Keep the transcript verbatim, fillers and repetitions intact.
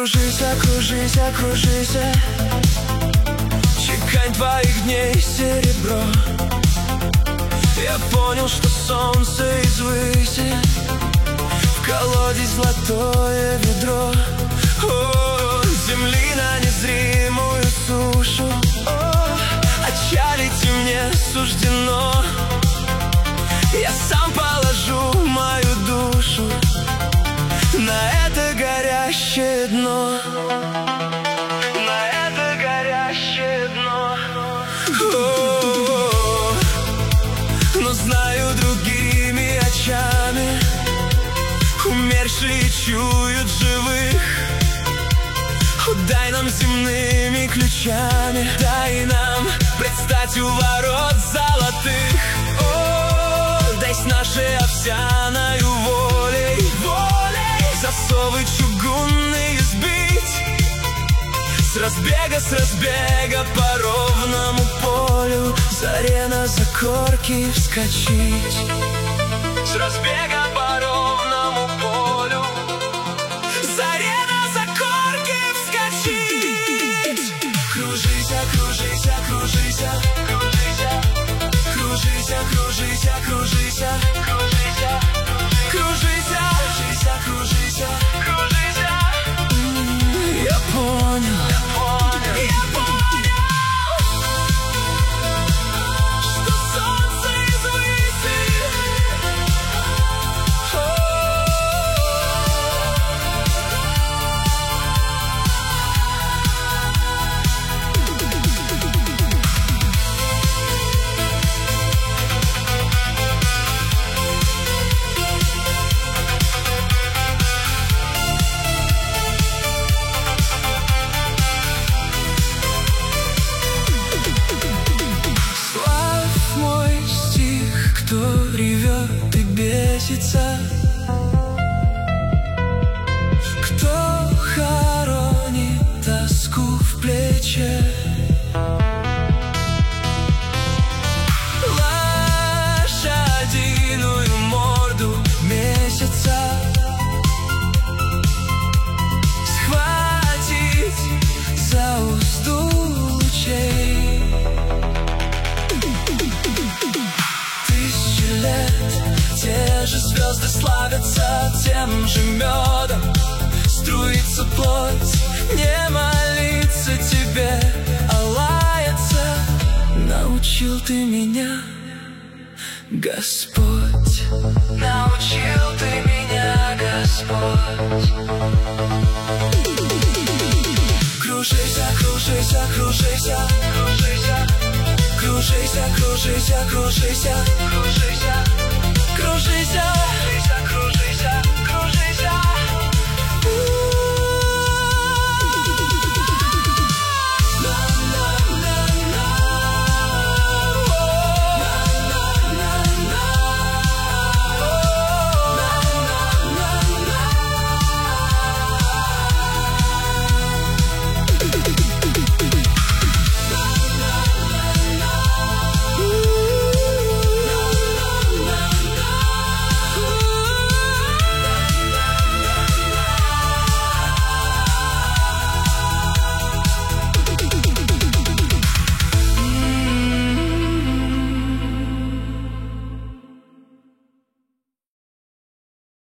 Кружися, кружися, кружися, чекань твоих дней серебро. Я понял, что солнце извыси, в колодец золотое ведро. О, земли на незримую сушу, о, отчалить мне суждено. Я сам положу мою душу на это горящее дно, на это горящее дно. О-о-о. Но знаю, другими очами умершие чуют живых. О, дай нам земными ключами, дай нам предстать у ворот золотых. О, дай с нашей овсяною волей, волей засовы чугунные сбить, с разбега, с разбега по ровному полю заре на закорки вскочить. С разбега по ровному полю заре на закорки вскочить. Кружися, кружися, кружися, кружися, кружися, кружися, кружися, кружися, кружися, кружися, кружися, кружися. Я понял, я понял, я понял, что солнце извыси. Кто ревет и бесится, кто хоронит тоску в плече, лошадиную морду месяца схватить за узду лучей. Те же звезды славятся тем же медом, струится плоть, не молиться тебе, а лаяться. Научил ты меня, Господь, научил ты меня, Господь. Кружися, кружися, кружися, кружися, кружися, кружися, кружися, кружися, кружися.